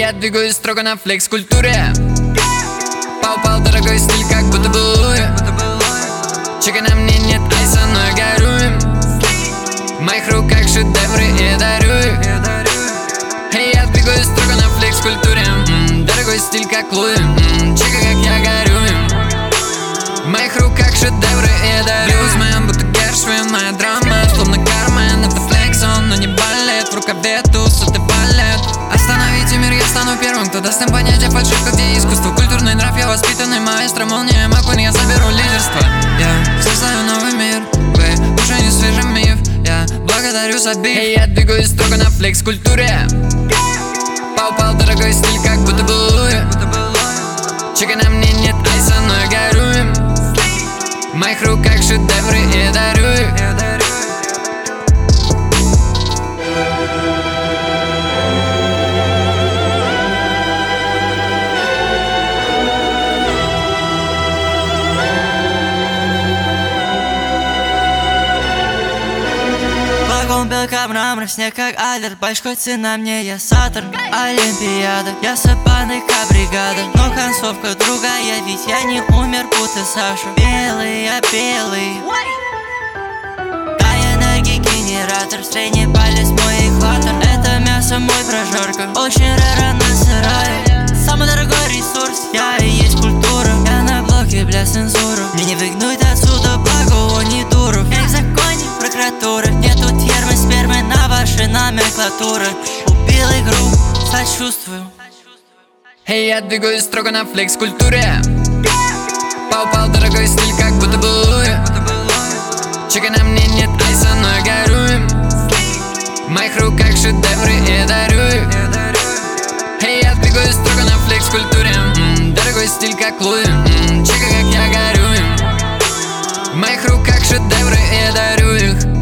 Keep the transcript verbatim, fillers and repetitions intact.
я двигаюсь строго на флекс-культуре. Пау-пау, дорогой стиль, как будто бы Луи. Чека на мне нет айса, но я горю. В моих руках шедевры и дарю их. Эй, я двигаюсь строго на флекс-культуре. М-м, дорогой стиль, как Луи. М-м, чека, как я горю. В моих руках шедевры и дарю. Блюзмен, будто Гершвин, моя драма словно Кармен. Это флекс, он, но не балет. В рукаве туз, это балет. Остановите мир, я стану первым, кто даст им понять о фальшивках, где искусство. Культурный нрав, я воспитанный маэстро. Молния, Маквин, я заберу лидерство. Я создаю новый мир, вы уже не свежий миф. Я благодарю за биф. Эй, я двигаюсь строго на флекс-культуре. Пау-пау, дорогой стиль, как будто бы Луи. Чека на мне нет айса, но я горю. В моих руках шедевры и дарю их. Белка, мрамор, снег как Альберт. Большой цена мне, я Сатурн. Олимпиада, я сапаника бригада. Но концовка другая, ведь я не умер, будто Саша. Белый, я белый. Дай энергии генератор. Средний палец мой экватор. Это мясо мой прожарка. Очень рано сырая. Самый дорогой ресурс, я и есть культура. Я на блоке, бля, цензура. Мне не выгнуть отсюда, благо он не дуру. Я в законе, прокуратура. Нету термы, спермы на вашей номенклатуры. Убил игру, сочувствую. Эй, я двигаюсь строго на флекс-культуре. Пау-пау, дорогой стиль, как будто бы Луи. Чека на мне нет айса, но я горю. В моих руках шедевры и дарю их. Эй, я двигаюсь строго на флекс-культуре. М-м, дорогой стиль, как Луи. М-м, чека, как я горю. В моих руках шедевры и дарю их.